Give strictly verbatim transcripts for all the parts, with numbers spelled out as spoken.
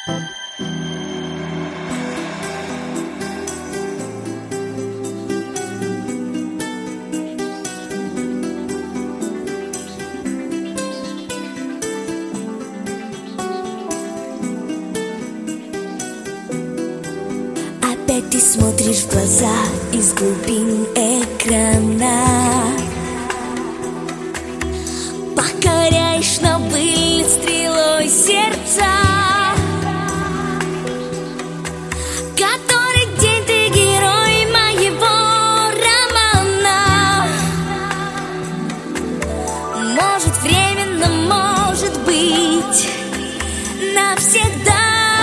Опять ты смотришь в глаза из глубин экрана, покоряешь на вылет стрелой сердца. Который день ты герой моего романа. Может временно, может быть навсегда.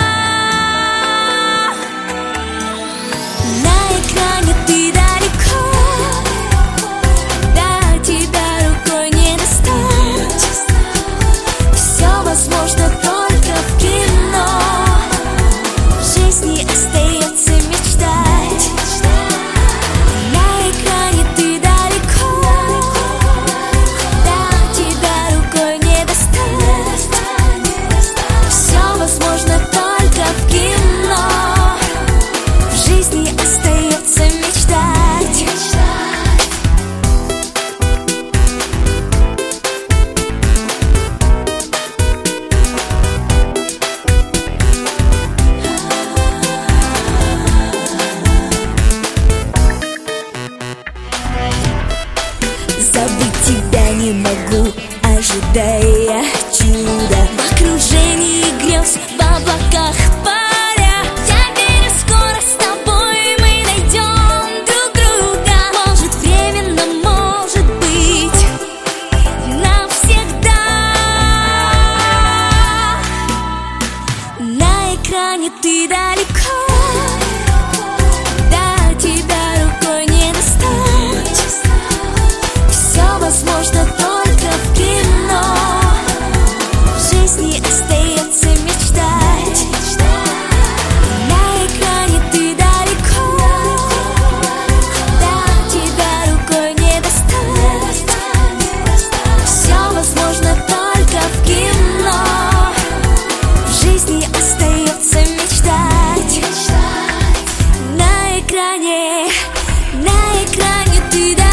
Забыть тебя не могу, ожидая чуда. В окружении грез, в облаках паря. Я верю, скоро с тобой мы найдем друг друга. Может временно, может быть навсегда. На экране ты далеко, до тебя рукой не достать. Возможно только в кино. В жизни остается мечтать. На экране ты далеко, до тебя рукой не достать. Все возможно только в кино. В жизни остается мечтать. На экране, на экране ты далеко.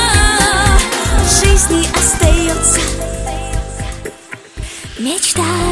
Мечта.